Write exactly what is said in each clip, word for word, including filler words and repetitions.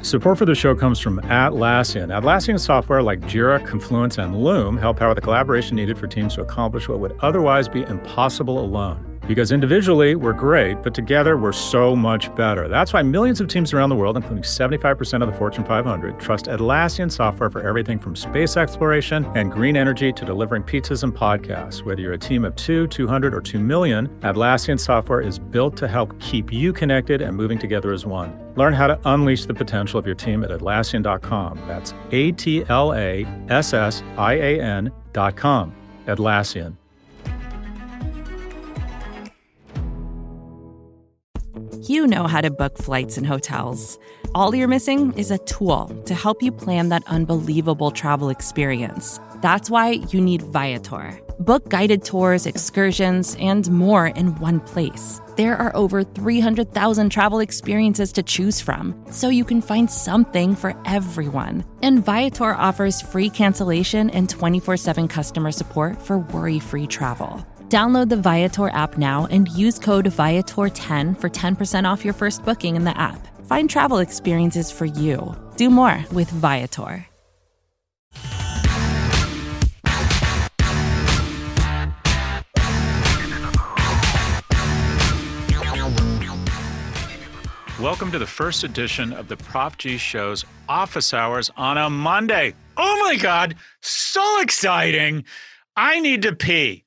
Support for the show comes from Atlassian. Atlassian software like Jira, Confluence, and Loom help power the collaboration needed for teams to accomplish what would otherwise be impossible alone. Because individually, we're great, but together, we're so much better. That's why millions of teams around the world, including seventy-five percent of the Fortune five hundred, trust Atlassian software for everything from space exploration and green energy to delivering pizzas and podcasts. Whether you're a team of two, two hundred, or two million, Atlassian software is built to help keep you connected and moving together as one. Learn how to unleash the potential of your team at Atlassian dot com. That's A T L A S S I A N dot com. Atlassian. You know how to book flights and hotels. All you're missing is a tool to help you plan that unbelievable travel experience. That's why you need Viator. Book guided tours, excursions, and more in one place. There are over three hundred thousand travel experiences to choose from, so you can find something for everyone. And Viator offers free cancellation and twenty-four seven customer support for worry-free travel. Download the Viator app now and use code Viator ten for ten percent off your first booking in the app. Find travel experiences for you. Do more with Viator. Welcome to the first edition of the Prof G Show's Office Hours on a Monday. Oh my God, so exciting. I need to pee.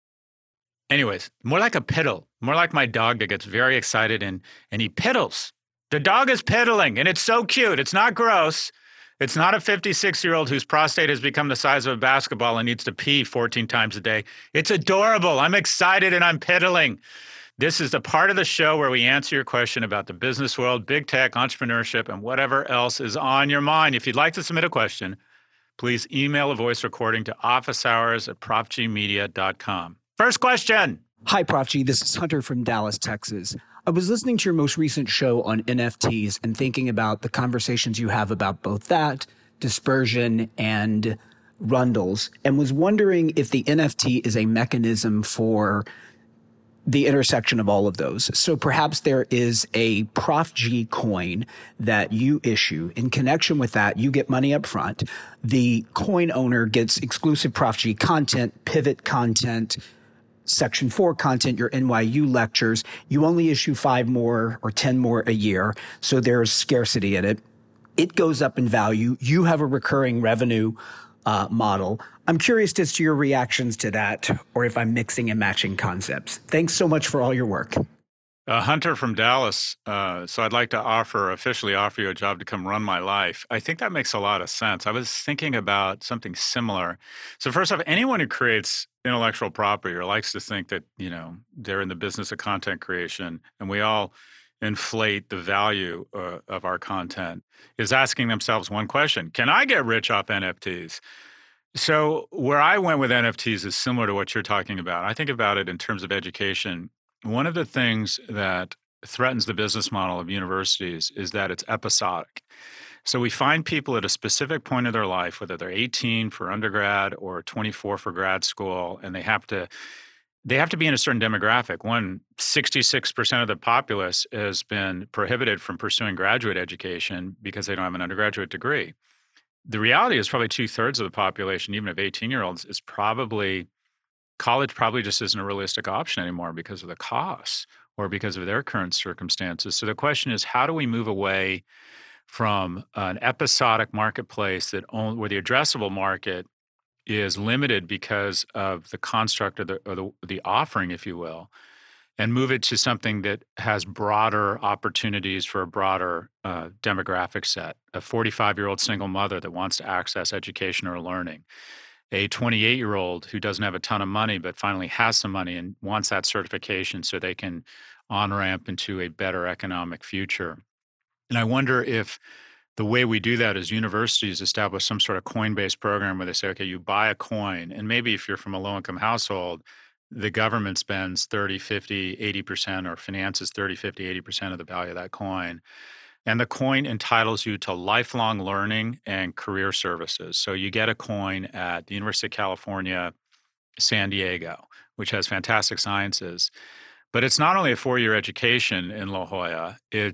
Anyways, more like a piddle, more like my dog that gets very excited and, and he piddles. The dog is piddling and it's so cute. It's not gross. It's not a fifty-six-year-old whose prostate has become the size of a basketball and needs to pee fourteen times a day. It's adorable. I'm excited and I'm piddling. This is the part of the show where we answer your question about the business world, big tech, entrepreneurship, and whatever else is on your mind. If you'd like to submit a question, please email a voice recording to officehours at prof g media dot com. First question. Hi, Prof G. This is Hunter from Dallas, Texas. I was listening to your most recent show on N F Ts and thinking about the conversations you have about both that, dispersion, and rundles, and was wondering if the N F T is a mechanism for the intersection of all of those. So perhaps there is a Prof G coin that you issue. In connection with that, you get money up front. The coin owner gets exclusive Prof G content, pivot content, Section four content, your N Y U lectures. You only issue five more or ten more a year, so there's scarcity in it. It goes up in value. You have a recurring revenue uh, model. I'm curious as to your reactions to that, or if I'm mixing and matching concepts. Thanks so much for all your work. Uh, Hunter from Dallas. Uh, so I'd like to offer, officially offer you a job to come run my life. I think that makes a lot of sense. I was thinking about something similar. So first off, anyone who creates intellectual property or likes to think that, you know, they're in the business of content creation, and we all inflate the value uh, of our content, is asking themselves one question: can I get rich off N F Ts? So where I went with N F Ts is similar to what you're talking about. I think about it in terms of education. One of the things that threatens the business model of universities is that it's episodic. So we find people at a specific point of their life, whether they're eighteen for undergrad or twenty-four for grad school, and they have to they have to be in a certain demographic. One, sixty-six percent of the populace has been prohibited from pursuing graduate education because they don't have an undergraduate degree. The reality is probably two-thirds of the population, even of eighteen-year-olds, is probably college probably just isn't a realistic option anymore because of the costs or because of their current circumstances. So the question is, how do we move away from an episodic marketplace that only, where the addressable market is limited because of the construct of the, or the, the offering, if you will, and move it to something that has broader opportunities for a broader uh, demographic set? A forty-five-year-old single mother that wants to access education or learning, a twenty-eight-year-old who doesn't have a ton of money but finally has some money and wants that certification so they can on-ramp into a better economic future. And I wonder if the way we do that is universities establish some sort of coin-based program where they say, okay, you buy a coin, and maybe if you're from a low-income household, the government spends thirty, fifty, eighty percent or finances thirty, fifty, eighty percent of the value of that coin. And the coin entitles you to lifelong learning and career services. So you get a coin at the University of California, San Diego, which has fantastic sciences. But it's not only a four-year education in La Jolla, it's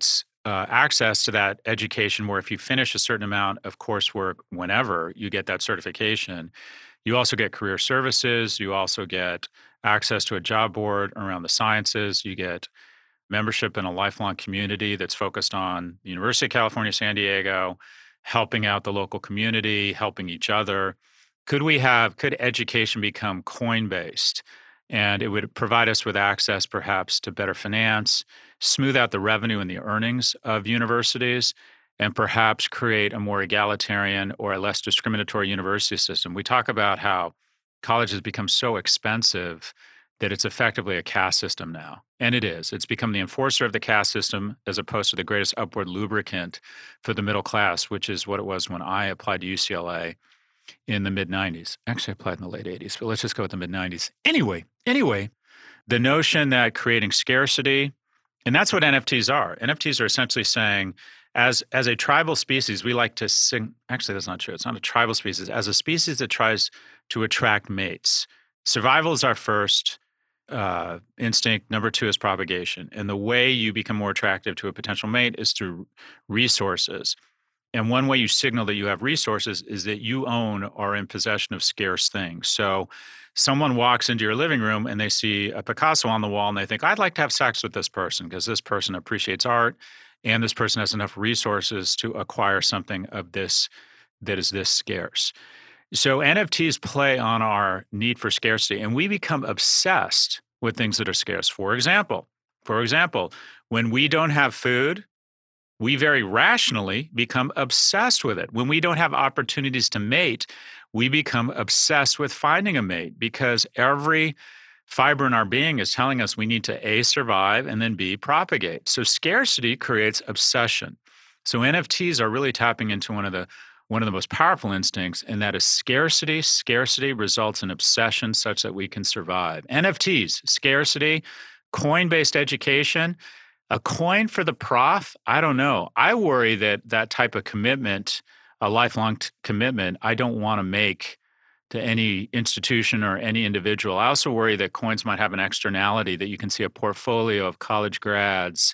uh, access to that education where if you finish a certain amount of coursework whenever you get that certification, you also get career services. You also get access to a job board around the sciences. You get membership in a lifelong community that's focused on the University of California, San Diego, helping out the local community, helping each other. Could we have, could education become coin-based? And it would provide us with access perhaps to better finance, smooth out the revenue and the earnings of universities, and perhaps create a more egalitarian or a less discriminatory university system. We talk about how college has become so expensive that it's effectively a caste system now. And it is. It's become the enforcer of the caste system as opposed to the greatest upward lubricant for the middle class, which is what it was when I applied to U C L A in the mid nineties. Actually, I applied in the late eighties, but let's just go with the mid nineties. Anyway, anyway, the notion that creating scarcity, and that's what N F Ts are. N F Ts are essentially saying, as, as a tribal species, we like to sing. Actually, that's not true. It's not a tribal species. As a species that tries to attract mates, survival is our first uh, instinct. Number two is propagation. And the way you become more attractive to a potential mate is through resources. And one way you signal that you have resources is that you own or are in possession of scarce things. So someone walks into your living room and they see a Picasso on the wall and they think, I'd like to have sex with this person because this person appreciates art and this person has enough resources to acquire something of this that is this scarce. So N F Ts play on our need for scarcity, and we become obsessed with things that are scarce. For example, for example, when we don't have food, we very rationally become obsessed with it. When we don't have opportunities to mate, we become obsessed with finding a mate because every fiber in our being is telling us we need to A, survive, and then B, propagate. So scarcity creates obsession. So N F Ts are really tapping into one of the one of the most powerful instincts, and that is scarcity. Scarcity results in obsession such that we can survive. N F Ts, scarcity, coin-based education. A coin for the prof? I don't know. I worry that that type of commitment, a lifelong t- commitment, I don't want to make to any institution or any individual. I also worry that coins might have an externality that you can see a portfolio of college grads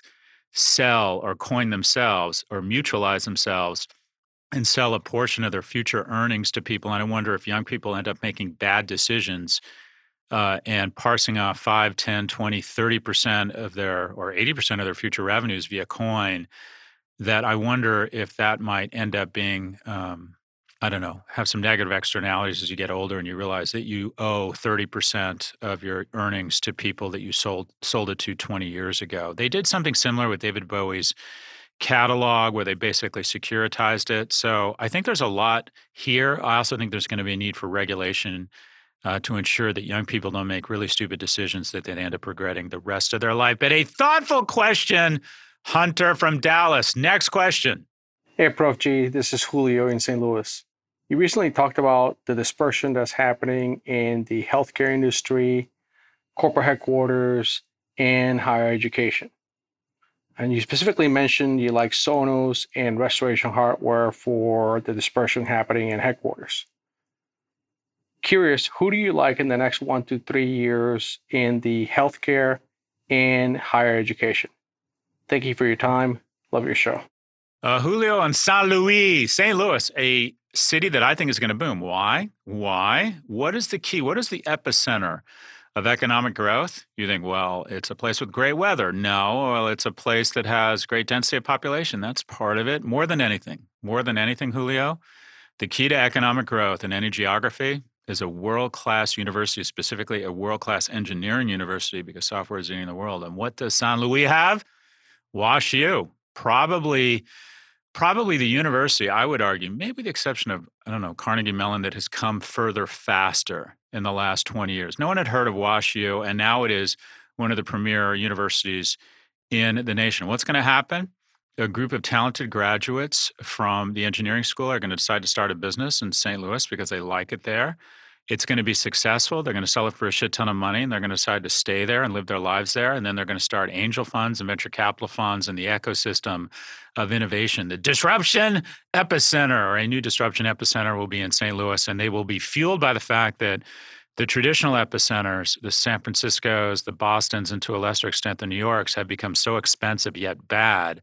sell or coin themselves or mutualize themselves and sell a portion of their future earnings to people. And I wonder if young people end up making bad decisions Uh, and parsing off five, ten, twenty, thirty percent of their, or eighty percent of their future revenues via coin, that I wonder if that might end up being, um, I don't know, have some negative externalities as you get older and you realize that you owe thirty percent of your earnings to people that you sold sold it to twenty years ago. They did something similar with David Bowie's catalog where they basically securitized it. So I think there's a lot here. I also think there's going to be a need for regulation Uh, to ensure that young people don't make really stupid decisions that they end up regretting the rest of their life. But a thoughtful question, Hunter from Dallas. Next question. Hey, Prof G, this is Julio in Saint Louis. You recently talked about the dispersion that's happening in the healthcare industry, corporate headquarters, and higher education. And you specifically mentioned you like Sonos and Restoration Hardware for the dispersion happening in headquarters. Curious, who do you like in the next one to three years in the healthcare and higher education? Thank you for your time. Love your show. Uh, Julio in Saint Louis, Saint Louis, a city that I think is going to boom. Why? Why? What is the key? What is the epicenter of economic growth? You think, well, it's a place with great weather. No, well, it's a place that has great density of population. That's part of it. More than anything, more than anything, Julio, the key to economic growth in any geography is a world-class university, specifically a world-class engineering university, because software is eating the world. And what does Saint Louis have? WashU. Probably, probably the university, I would argue, maybe with the exception of, I don't know, Carnegie Mellon, that has come further faster in the last twenty years. No one had heard of WashU, and now it is one of the premier universities in the nation. What's going to happen? A group of talented graduates from the engineering school are going to decide to start a business in Saint Louis because they like it there. It's going to be successful. They're going to sell it for a shit ton of money, and they're going to decide to stay there and live their lives there. And then they're going to start angel funds and venture capital funds and the ecosystem of innovation. The disruption epicenter, or a new disruption epicenter, will be in Saint Louis, and they will be fueled by the fact that the traditional epicenters, the San Franciscos, the Bostons, and to a lesser extent the New Yorks, have become so expensive yet bad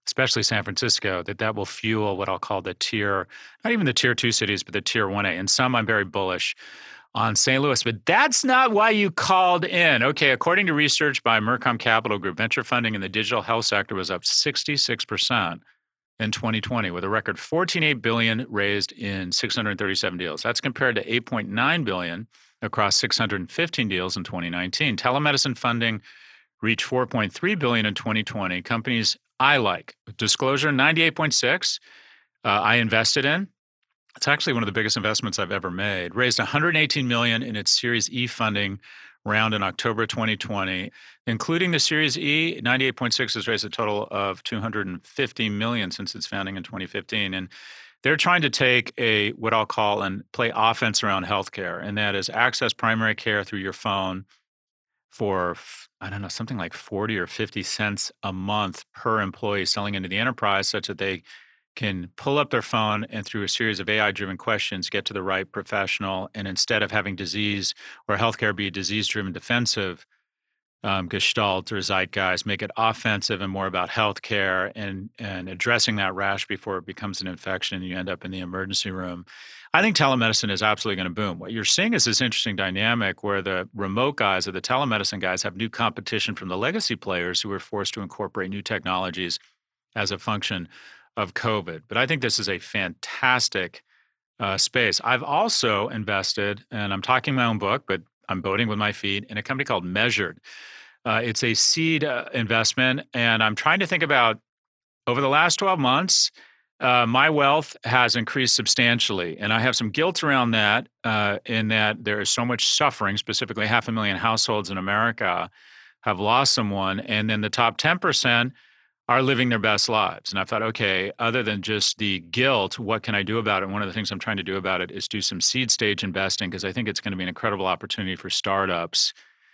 especially San Francisco, that that will fuel what I'll call the tier, not even the tier two cities, but the tier one A. And some I'm very bullish on Saint Louis, but that's not why you called in. Okay, according to research by Mercom Capital Group, venture funding in the digital health sector was up sixty-six percent in twenty twenty, with a record fourteen point eight billion dollars raised in six hundred thirty-seven deals. That's compared to eight point nine billion dollars across six hundred fifteen deals in twenty nineteen. Telemedicine funding reached four point three billion dollars in twenty twenty. Companies I like. Disclosure, ninety-eight point six uh, I invested in. It's actually one of the biggest investments I've ever made. Raised one hundred eighteen million dollars in its Series E funding round in October twenty twenty. Including the Series E, ninety-eight point six has raised a total of two hundred fifty million dollars since its founding in twenty fifteen. And they're trying to take a what I'll call and play offense around healthcare, and that is access primary care through your phone for, I don't know, something like forty or fifty cents a month per employee selling into the enterprise, such that they can pull up their phone and through a series of A I-driven questions get to the right professional. And instead of having disease or healthcare be a disease-driven defensive um, gestalt or zeitgeist, make it offensive and more about healthcare and, and addressing that rash before it becomes an infection and you end up in the emergency room. I think telemedicine is absolutely going to boom. What you're seeing is this interesting dynamic where the remote guys or the telemedicine guys have new competition from the legacy players who are forced to incorporate new technologies as a function of COVID. But I think this is a fantastic uh, space. I've also invested, and I'm talking my own book, but I'm voting with my feet, in a company called Measured. Uh, it's a seed uh, investment, and I'm trying to think about over the last twelve months, uh, my wealth has increased substantially. And I have some guilt around that, uh, in that there is so much suffering, specifically half a million households in America have lost someone. And then the top ten percent are living their best lives. And I thought, okay, other than just the guilt, what can I do about it? And one of the things I'm trying to do about it is do some seed stage investing, because I think it's going to be an incredible opportunity for startups.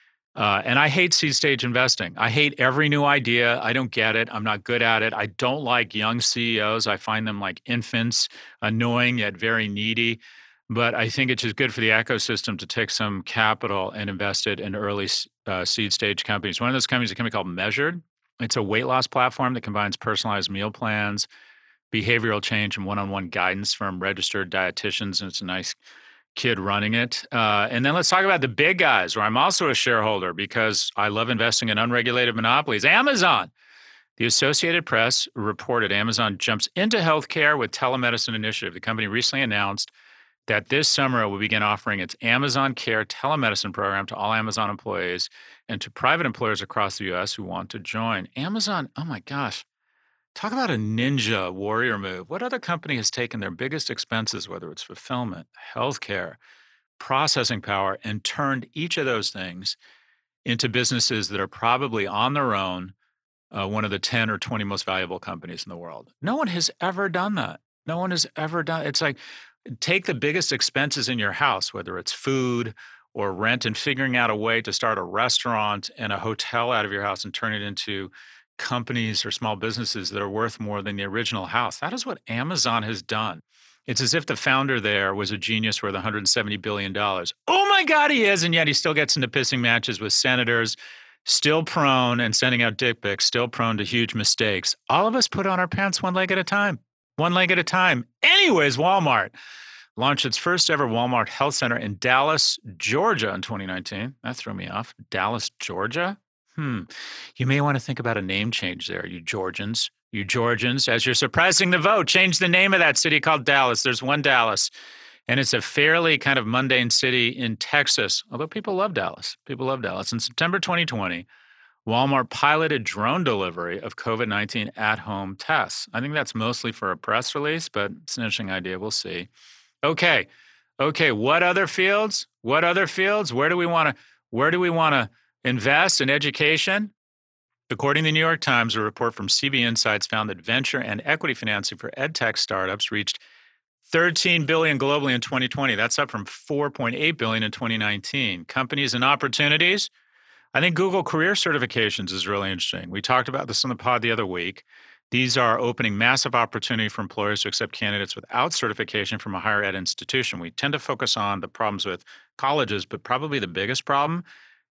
Uh, and I hate seed stage investing. I hate every new idea. I don't get it. I'm not good at it. I don't like young C E Os. I find them like infants, annoying yet very needy. But I think it's just good for the ecosystem to take some capital and invest it in early uh, seed stage companies. One of those companies is a company called Measured. It's a weight loss platform that combines personalized meal plans, behavioral change, and one-on-one guidance from registered dietitians. And it's a nice kid running it. Uh, and then let's talk about the big guys, where I'm also a shareholder because I love investing in unregulated monopolies. Amazon. The Associated Press reported Amazon jumps into healthcare with telemedicine initiative. The company recently announced that this summer it will begin offering its Amazon Care telemedicine program to all Amazon employees and to private employers across the U S who want to join. Amazon, oh my gosh, talk about a ninja warrior move. What other company has taken their biggest expenses, whether it's fulfillment, healthcare, processing power, and turned each of those things into businesses that are probably on their own uh, one of the ten or twenty most valuable companies in the world? No one has ever done that. No one has ever done. It's like, take the biggest expenses in your house, whether it's food or rent, and figuring out a way to start a restaurant and a hotel out of your house and turn it into companies or small businesses that are worth more than the original house. That is what Amazon has done. It's as if the founder there was a genius worth one hundred seventy billion dollars. Oh my God, he is. And yet he still gets into pissing matches with senators, still prone and sending out dick pics, still prone to huge mistakes. All of us put on our pants one leg at a time. One leg at a time. Anyways, Walmart launched its first ever Walmart Health Center in Dallas, Georgia in twenty nineteen. That threw me off. Dallas, Georgia? Hmm. You may want to think about a name change there, you Georgians. You Georgians, as you're suppressing the vote, change the name of that city called Dallas. There's one Dallas, and it's a fairly kind of mundane city in Texas, although people love Dallas. People love Dallas. In September twenty twenty, Walmart piloted drone delivery of COVID nineteen at-home tests. I think that's mostly for a press release, but it's an interesting idea. We'll see. Okay. Okay. What other fields? What other fields? Where do we want to, where do we want to invest in education? According to the New York Times, a report from C B Insights found that venture and equity financing for edtech startups reached thirteen billion dollars globally in twenty twenty. That's up from four point eight billion dollars in twenty nineteen. Companies and opportunities. I think Google Career Certifications is really interesting. We talked about this on the pod the other week. These are opening massive opportunity for employers to accept candidates without certification from a higher ed institution. We tend to focus on the problems with colleges, but probably the biggest problem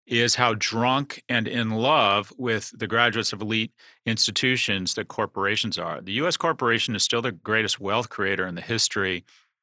is how drunk and in love with the graduates of elite institutions that corporations are. The U S corporation is still the greatest wealth creator in the history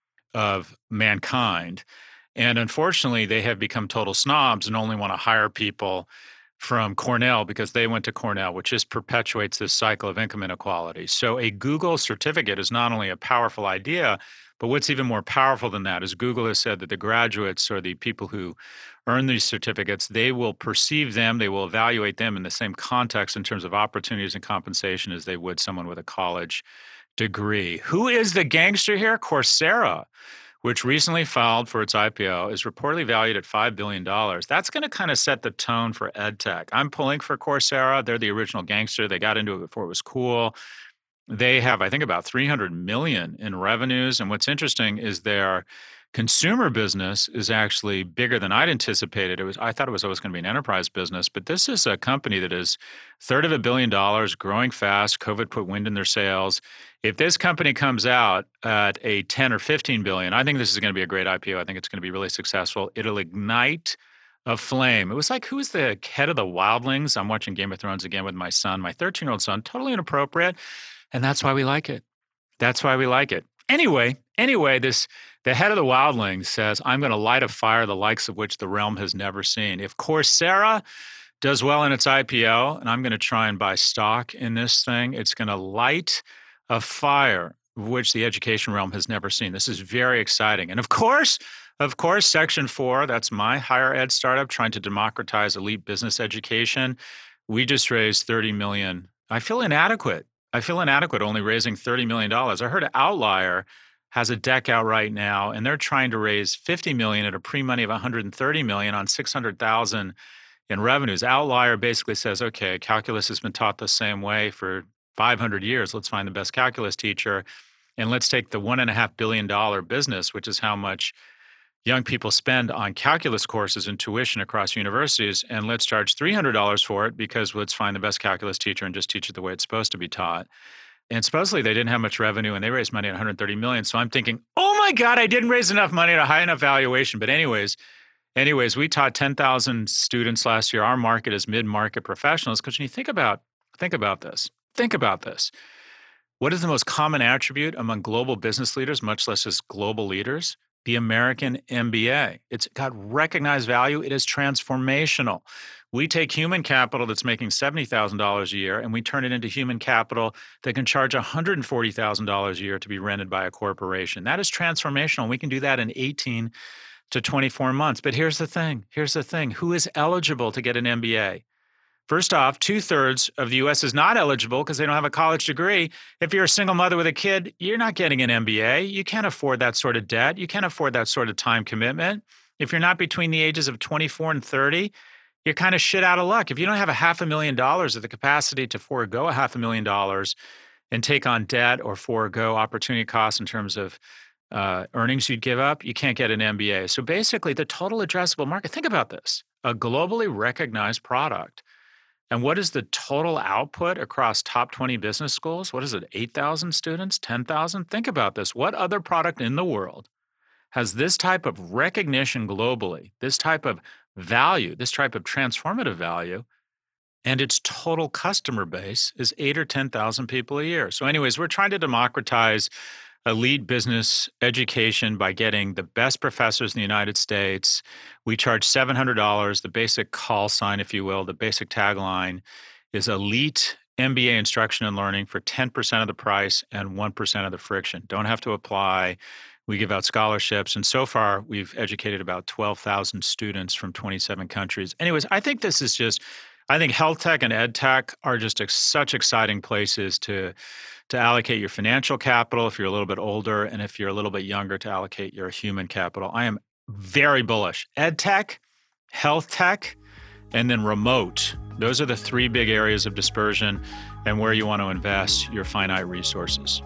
of mankind. And unfortunately, they have become total snobs and only want to hire people from Cornell because they went to Cornell, which just perpetuates this cycle of income inequality. So a Google certificate is not only a powerful idea, but what's even more powerful than that is Google has said that the graduates or the people who earn these certificates, they will perceive them, they will evaluate them in the same context in terms of opportunities and compensation as they would someone with a college degree. Who is the gangster here? Coursera, which recently filed for its I P O, is reportedly valued at five billion dollars. That's going to kind of set the tone for ed tech. I'm pulling for Coursera. They're the original gangster. They got into it before it was cool. They have, I think, about three hundred million dollars in revenues. And what's interesting is their consumer business is actually bigger than I'd anticipated. It was, I thought it was always going to be an enterprise business, but this is a company that is a third of a billion dollars, growing fast. COVID put wind in their sails. If this company comes out at a ten or fifteen billion, I think this is going to be a great I P O. I think it's going to be really successful. It'll ignite a flame. It was like, who's the head of the Wildlings? I'm watching Game of Thrones again with my son, my thirteen-year-old son, totally inappropriate. And that's why we like it. That's why we like it. Anyway, anyway, this the head of the Wildlings says, I'm going to light a fire the likes of which the realm has never seen. If Coursera does well in its I P O, and I'm going to try and buy stock in this thing, it's going to light a fire which the education realm has never seen. This is very exciting. And of course, of course, Section four, that's my higher ed startup trying to democratize elite business education. We just raised thirty million dollars. I feel inadequate. I feel inadequate only raising thirty million dollars. I heard Outlier has a deck out right now, and they're trying to raise fifty million dollars at a pre-money of one hundred thirty million dollars on six hundred thousand dollars in revenues. Outlier basically says, okay, calculus has been taught the same way for five hundred years. Let's find the best calculus teacher, and let's take the one point five billion dollars business, which is how much young people spend on calculus courses and tuition across universities, and let's charge three hundred dollars for it because let's find the best calculus teacher and just teach it the way it's supposed to be taught. And supposedly they didn't have much revenue and they raised money at one hundred thirty million dollars. So I'm thinking, oh my God, I didn't raise enough money at a high enough valuation. But anyways, anyways, we taught ten thousand students last year. Our market is mid-market professionals. Because when you think about, think about this, think about this. What is the most common attribute among global business leaders, much less just global leaders? The American M B A. It's got recognized value. It is transformational. We take human capital that's making seventy thousand dollars a year and we turn it into human capital that can charge one hundred forty thousand dollars a year to be rented by a corporation. That is transformational. We can do that in eighteen to twenty-four months. But here's the thing. Here's the thing. Who is eligible to get an M B A? First off, two-thirds of the U S is not eligible because they don't have a college degree. If you're a single mother with a kid, you're not getting an M B A. You can't afford that sort of debt. You can't afford that sort of time commitment. If you're not between the ages of twenty-four and thirty, you're kind of shit out of luck. If you don't have a half a million dollars of the capacity to forego a half a million dollars and take on debt or forego opportunity costs in terms of uh, earnings you'd give up, you can't get an M B A. So basically, the total addressable market, think about this, a globally recognized product. And what is the total output across top twenty business schools? What is it, eight thousand students, ten thousand? Think about this. What other product in the world has this type of recognition globally, this type of value, this type of transformative value, and its total customer base is eight or ten thousand people a year? So anyways, we're trying to democratize elite business education by getting the best professors in the United States. We charge seven hundred dollars. The basic call sign, if you will, the basic tagline is elite M B A instruction and learning for ten percent of the price and one percent of the friction. Don't have to apply. We give out scholarships. And so far, we've educated about twelve thousand students from twenty-seven countries. Anyways, I think this is just, I think health tech and ed tech are just ex- such exciting places to to allocate your financial capital if you're a little bit older, and if you're a little bit younger, to allocate your human capital. I am very bullish. Ed tech, health tech, and then remote. Those are the three big areas of dispersion and where you want to invest your finite resources.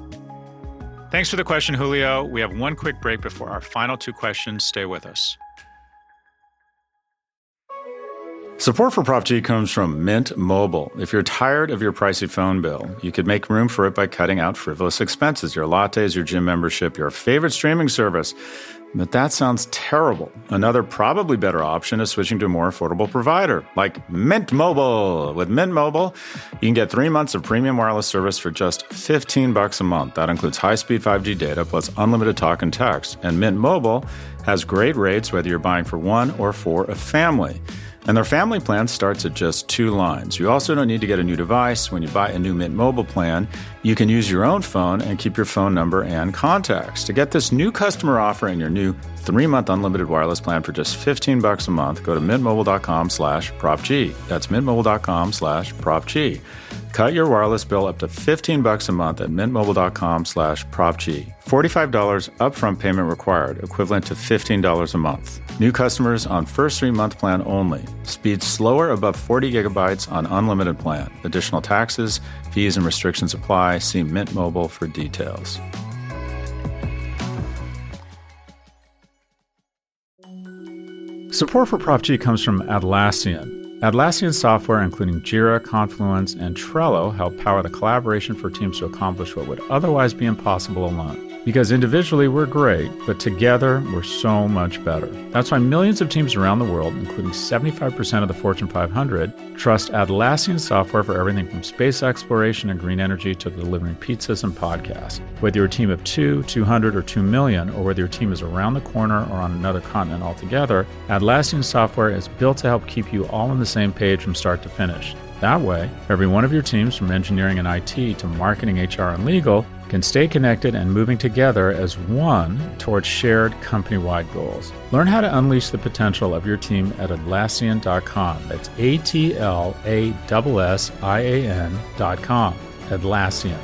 Thanks for the question, Julio. We have one quick break before our final two questions. Stay with us. Support for Prop G comes from Mint Mobile. If you're tired of your pricey phone bill, you could make room for it by cutting out frivolous expenses, your lattes, your gym membership, your favorite streaming service. But that sounds terrible. Another probably better option is switching to a more affordable provider, like Mint Mobile. With Mint Mobile, you can get three months of premium wireless service for just fifteen bucks a month. That includes high-speed five G data plus unlimited talk and text. And Mint Mobile has great rates whether you're buying for one or for a family. And their family plan starts at just two lines. You also don't need to get a new device. When you buy a new Mint Mobile plan, you can use your own phone and keep your phone number and contacts. To get this new customer offer and your new three-month unlimited wireless plan for just fifteen bucks a month, go to mintmobile.com slash propg. That's mintmobile.com slash propg. Cut your wireless bill up to fifteen bucks a month at mintmobile.com slash propg. forty-five dollars upfront payment required, equivalent to fifteen dollars a month. New customers on first three-month plan only. Speed slower above forty gigabytes on unlimited plan. Additional taxes, fees, and restrictions apply. See Mint Mobile for details. Support for Prop G comes from Atlassian. Atlassian software, including Jira, Confluence, and Trello, help power the collaboration for teams to accomplish what would otherwise be impossible alone. Because individually we're great, but together we're so much better. That's why millions of teams around the world, including seventy-five percent of the Fortune five hundred, trust Atlassian software for everything from space exploration and green energy to delivering pizzas and podcasts. Whether you're a team of two, two hundred, or two million, or whether your team is around the corner or on another continent altogether, Atlassian software is built to help keep you all on the same page from start to finish. That way, every one of your teams, from engineering and I T to marketing, H R, and legal, can stay connected and moving together as one towards shared company-wide goals. Learn how to unleash the potential of your team at Atlassian dot com. That's A T L A S S I A N dot com. Atlassian.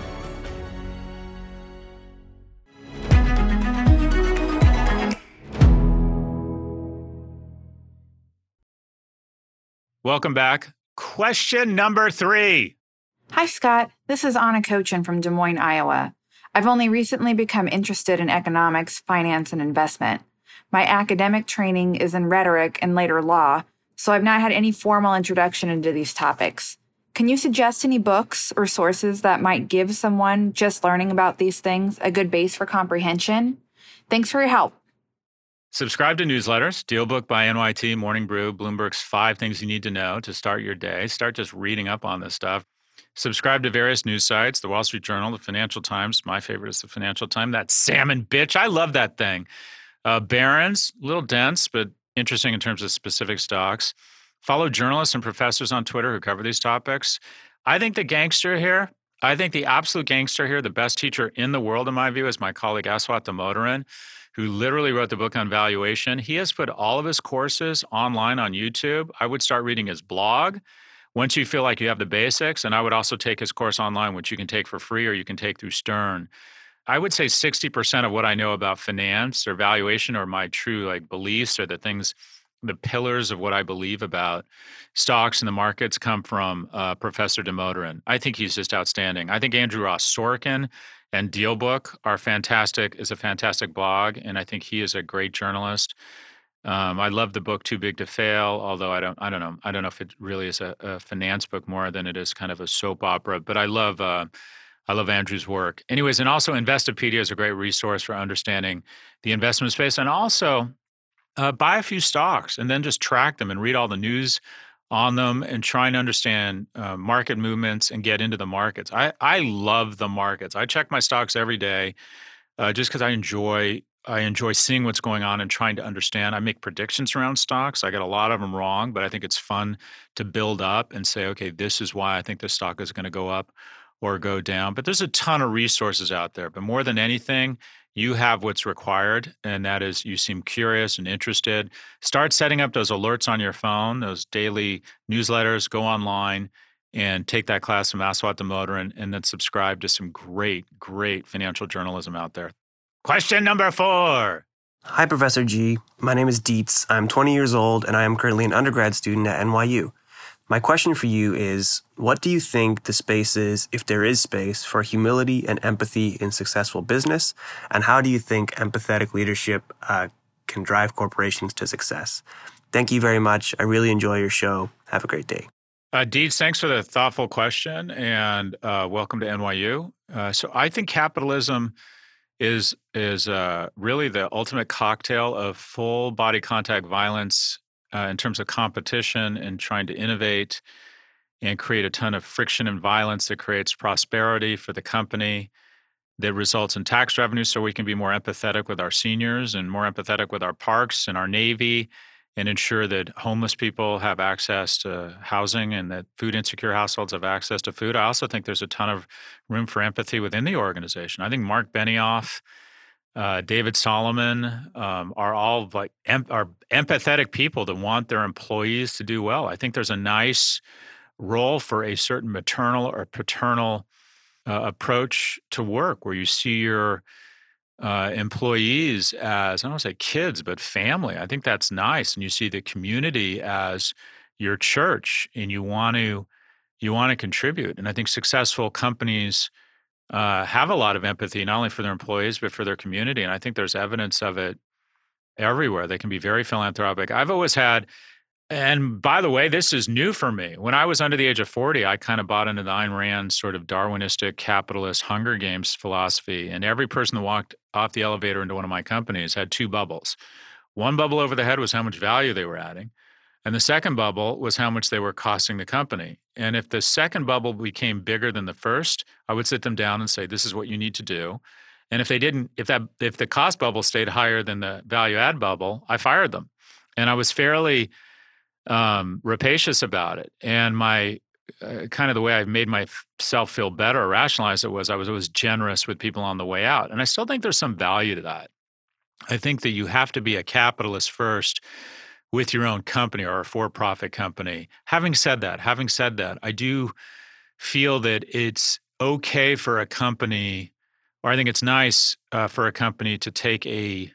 Welcome back. Question number three. Hi, Scott. This is Anna Cochin from Des Moines, Iowa. I've only recently become interested in economics, finance, and investment. My academic training is in rhetoric and later law, so I've not had any formal introduction into these topics. Can you suggest any books or sources that might give someone just learning about these things a good base for comprehension? Thanks for your help. Subscribe to newsletters, DealBook by N Y T, Morning Brew, Bloomberg's Five Things You Need to Know to Start Your Day. Start just reading up on this stuff. Subscribe to various news sites, the Wall Street Journal, the Financial Times. My favorite is the Financial Times. That salmon bitch. I love that thing. Uh, Barron's, a little dense, but interesting in terms of specific stocks. Follow journalists and professors on Twitter who cover these topics. I think the gangster here, I think the absolute gangster here, the best teacher in the world, in my view, is my colleague Aswath Damodaran, who literally wrote the book on valuation. He has put all of his courses online on YouTube. I would start reading his blog once you feel like you have the basics. And I would also take his course online, which you can take for free or you can take through Stern. I would say sixty percent of what I know about finance or valuation or my true like beliefs or the things, the pillars of what I believe about stocks and the markets come from uh, Professor Damodaran. I think he's just outstanding. I think Andrew Ross Sorkin and DealBook are fantastic, is a fantastic blog, and I think he is a great journalist. Um, I love the book Too Big to Fail, although I don't, I don't know, I don't know if it really is a, a finance book more than it is kind of a soap opera. But I love, uh, I love Andrew's work. Anyways, and also Investopedia is a great resource for understanding the investment space, and also uh, buy a few stocks and then just track them and read all the news on them and try and understand uh, market movements and get into the markets. I I love the markets. I check my stocks every day uh, just because I enjoy. I enjoy seeing what's going on and trying to understand. I make predictions around stocks. I get a lot of them wrong, but I think it's fun to build up and say, okay, this is why I think this stock is going to go up or go down. But there's a ton of resources out there. But more than anything, you have what's required, and that is you seem curious and interested. Start setting up those alerts on your phone, those daily newsletters, go online and take that class from Aswath Damodaran, and then subscribe to some great, great financial journalism out there. Question number four. Hi, Professor G. My name is Dietz. I'm twenty years old, and I am currently an undergrad student at N Y U. My question for you is, what do you think the space is, if there is space, for humility and empathy in successful business? And how do you think empathetic leadership uh, can drive corporations to success? Thank you very much. I really enjoy your show. Have a great day. Uh, Deeds, thanks for the thoughtful question, and uh, welcome to N Y U. Uh, so I think capitalism is is uh, really the ultimate cocktail of full body contact violence uh, in terms of competition and trying to innovate and create a ton of friction and violence that creates prosperity for the company, that results in tax revenue so we can be more empathetic with our seniors and more empathetic with our parks and our Navy, and ensure that homeless people have access to housing and that food insecure households have access to food. I also think there's a ton of room for empathy within the organization. I think Mark Benioff, uh, David Solomon um, are all like em- are empathetic people that want their employees to do well. I think there's a nice role for a certain maternal or paternal uh, approach to work where you see your uh, employees as, I don't want to say kids, but family. I think that's nice. And you see the community as your church, and you want to you want to contribute. And I think successful companies uh, have a lot of empathy, not only for their employees, but for their community. And I think there's evidence of it everywhere. They can be very philanthropic. I've always had, and by the way, this is new for me. When I was under the age of forty, I kind of bought into the Ayn Rand sort of Darwinistic capitalist Hunger Games philosophy. And every person that walked off the elevator into one of my companies had two bubbles. One bubble over the head was how much value they were adding. And the second bubble was how much they were costing the company. And if the second bubble became bigger than the first, I would sit them down and say, this is what you need to do. And if they didn't, if that if the cost bubble stayed higher than the value add bubble, I fired them. And I was fairly um, rapacious about it. And my uh, kind of the way I made myself feel better or rationalize it was I was always generous with people on the way out. And I still think there's some value to that. I think that you have to be a capitalist first with your own company or a for-profit company. Having said that, having said that, I do feel that it's okay for a company, or I think it's nice uh, for a company to take a,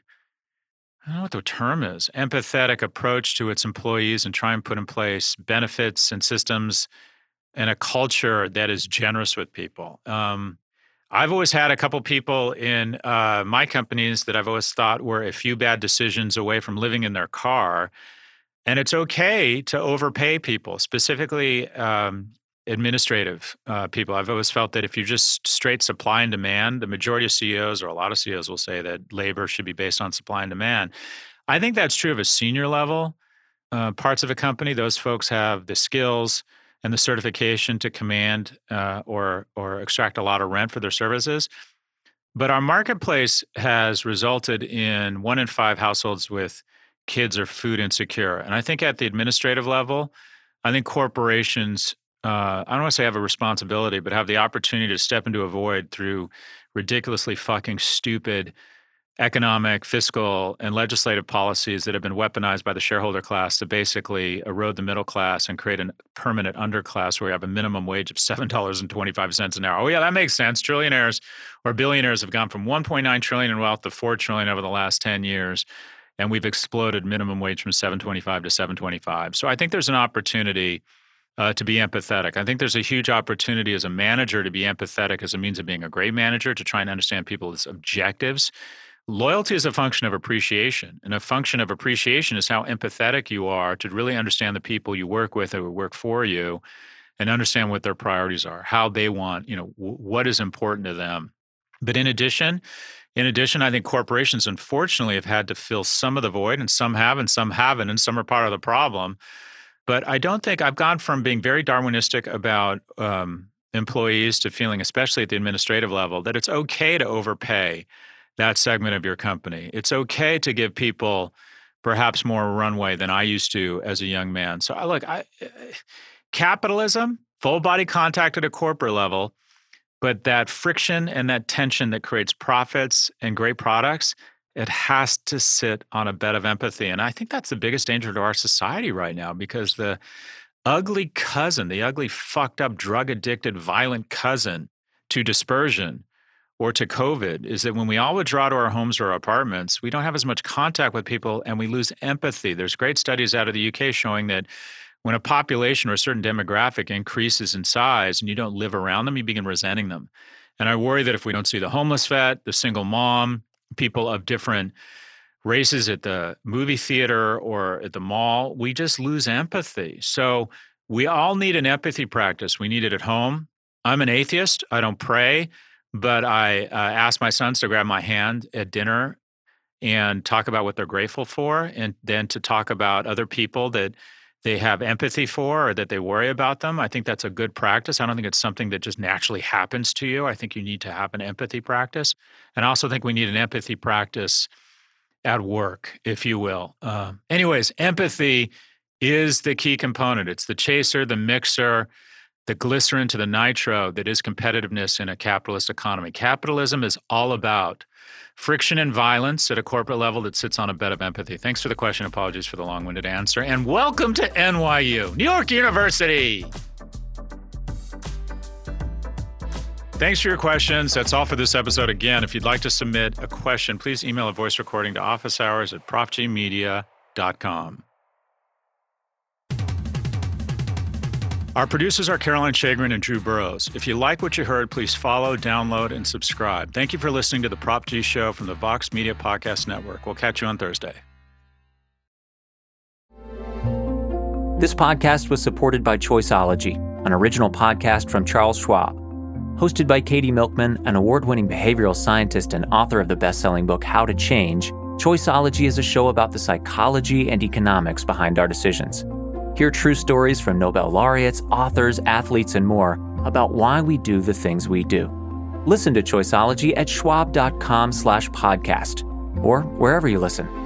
I don't know what the term is, empathetic approach to its employees and try and put in place benefits and systems and a culture that is generous with people. Um, I've always had a couple people in uh, my companies that I've always thought were a few bad decisions away from living in their car. And it's okay to overpay people, specifically um, administrative uh, people. I've always felt that if you just straight supply and demand, the majority of C E Os or a lot of C E Os will say that labor should be based on supply and demand. I think that's true of a senior level uh, parts of a company. Those folks have the skills and the certification to command uh, or or extract a lot of rent for their services. But our marketplace has resulted in one in five households with kids are food insecure. And I think at the administrative level, I think corporations, uh, I don't want to say have a responsibility, but have the opportunity to step into a void through ridiculously fucking stupid economic, fiscal, and legislative policies that have been weaponized by the shareholder class to basically erode the middle class and create a permanent underclass where you have a minimum wage of seven dollars and twenty-five cents an hour. Oh yeah, that makes sense. Trillionaires or billionaires have gone from one point nine trillion in wealth to four trillion over the last ten years. And we've exploded minimum wage from seven twenty-five to seven twenty-five. So I think there's an opportunity uh, to be empathetic. I think there's a huge opportunity as a manager to be empathetic as a means of being a great manager, to try and understand people's objectives. Loyalty is a function of appreciation, and a function of appreciation is how empathetic you are to really understand the people you work with or work for you and understand what their priorities are, how they want, you know, w- what is important to them. But in addition, in addition, I think corporations, unfortunately, have had to fill some of the void, and some have and some haven't, and some are part of the problem. But I don't think I've gone from being very Darwinistic about um, employees to feeling, especially at the administrative level, that it's okay to overpay that segment of your company. It's okay to give people perhaps more runway than I used to as a young man. So I look, I, capitalism, full body contact at a corporate level, but that friction and that tension that creates profits and great products, it has to sit on a bed of empathy. And I think that's the biggest danger to our society right now, because the ugly cousin, the ugly, fucked up, drug addicted, violent cousin to dispersion or to COVID is that when we all withdraw to our homes or our apartments, we don't have as much contact with people and we lose empathy. There's great studies out of the U K showing that when a population or a certain demographic increases in size and you don't live around them, you begin resenting them. And I worry that if we don't see the homeless vet, the single mom, people of different races at the movie theater or at the mall, we just lose empathy. So we all need an empathy practice. We need it at home. I'm an atheist. I don't pray, but I uh, ask my sons to grab my hand at dinner and talk about what they're grateful for, and then to talk about other people that they have empathy for or that they worry about them. I think that's a good practice. I don't think it's something that just naturally happens to you. I think you need to have an empathy practice. And I also think we need an empathy practice at work, if you will. Uh, anyways, empathy is the key component. It's the chaser, the mixer, the glycerin to the nitro that is competitiveness in a capitalist economy. Capitalism is all about friction and violence at a corporate level that sits on a bed of empathy. Thanks for the question. Apologies for the long-winded answer. And welcome to N Y U, New York University. Thanks for your questions. That's all for this episode. Again, if you'd like to submit a question, please email a voice recording to office hours at prof g media dot com. Our producers are Caroline Shagrin and Drew Burrows. If you like what you heard, please follow, download, and subscribe. Thank you for listening to the Prop G Show from the Vox Media Podcast Network. We'll catch you on Thursday. This podcast was supported by Choiceology, an original podcast from Charles Schwab. Hosted by Katie Milkman, an award-winning behavioral scientist and author of the best-selling book How to Change, Choiceology is a show about the psychology and economics behind our decisions. Hear true stories from Nobel laureates, authors, athletes, and more about why we do the things we do. Listen to Choiceology at schwab dot com slash podcast or wherever you listen.